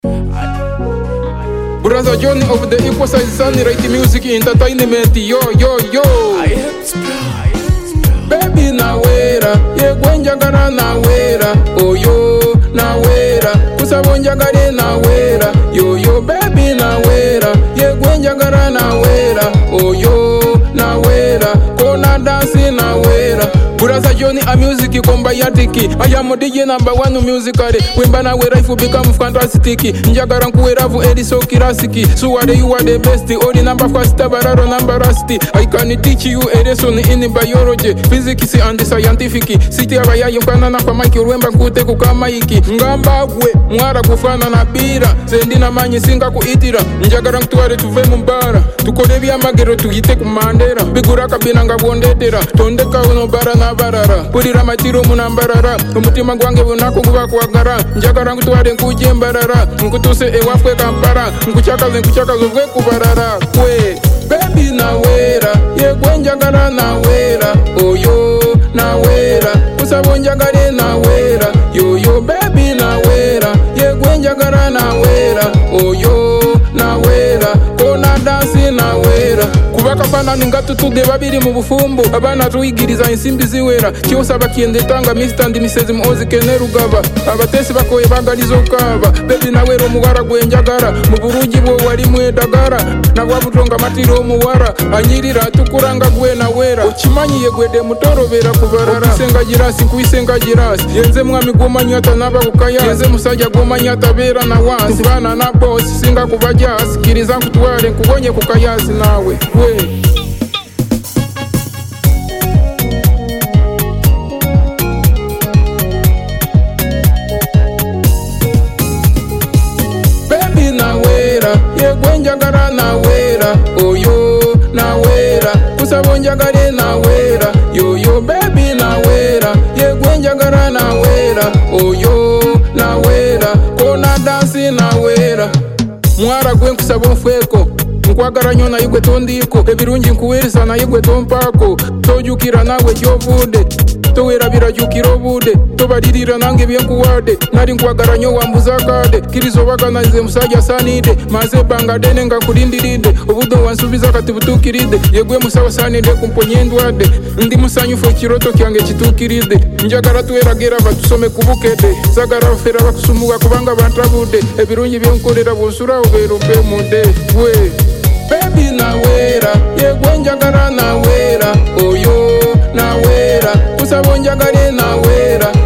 Brother Johnny of the Equal Size Sunny Right Music Entertainment. Yo, yo, yo. Baby nawera, ye gwenjagara nawera. Oh yo, nawera, kusabonjagare nawera. Yo yo, baby nawera, ye gwenjagara nawera. Oh yo, nawera, kona dansi nawera. Brother Johnny a music komba yatiki. I am DJ number one musically. Wimba nawera if you become fantastic. Njagara nkuweravu eri so kirasiki. So are you are the best. Odi number first tabararo number rusty. I can teach you a lesson in biology, physics and scientific. City abayayi mfana na kwa mike urwemba nkute kukama iki. Ngamba gwe mwara kufana na bira. Sendi na manyi singa kuitira. Njagara nkutuware tuve mbara. Tukode byamagero tuyite kumandera. Bigura kabina ngabondetera. Tondeka uno bara na barara. Purira matiro munambarara. Umutima gwange bunako nguba kuwagara. Njagara nkutuware nkuje mbarara. Nkutuse ewafwe kampara. Nkuchakaze vwe kubarara. Kwe baby nawera, ye gwenjagara nawera. Oh yo, nawera, kusabonjagare nawera. Yo yo, baby nawera, ye gwenjagara nawera. Oh yo, nawera, kona dansi nawera. Kubaka pana ningatutuge babiri mu bufumbo. Abana tuyigiriza insimbi ziwera. Cyose abakiende tanga Mr. ndi misezi muozi kene rugaba. Abatesi bakoye bagalizo kaba. Baby nawera omugara gwenjagara. Mu burugi bwo wari mwedagara. Nabwabutonga matiro muwara. Anyirira tukuranga gwe nawera. Ukimanyiye gwede mutorobera kubarara. Isenga girasi kuisenga girasi. Yenze mwami gomanyata naba kukaya. Yenze musajja gomanyata bera na wansi. Tubana na boss singa kubaja. Sikiriza nkutware nkubonye kukayasi nawe. Baby nawera, ye gwenjagara nawera. Oh yo, nawera, kusabonjagare nawera. Yo yo, baby nawera, ye gwenjagara nawera. Oh yo, nawera, kona dansi nawera. Mwara gwen kusabonfweko. Nkwagara nyona yigwe tondiko. Ebirungi nkuwerisa na yigwe tompako. Tojukira nawe jovude. Towera birajukira obude. Tobadirira nange byenkuwade. Nari nkwagara nyo wambuza kade. Kirizo baganaze musajja sanide. Maze bangadene nga kulindiride. Obudo wansubiza kati butukiride. Yegwe musaba sanide kumponye ndwade. Ndi musanyufu ekiroto kyange kitukiride. Njagara tuweragera batusome kubukede. Zagara fera bakusumuga kubanga bantrabude. Ebirungi byenkolera bonsura obero bemude. We baby nawera, ye gwenjagara nawera. Oh yo, nawera, kusabonjagare nawera.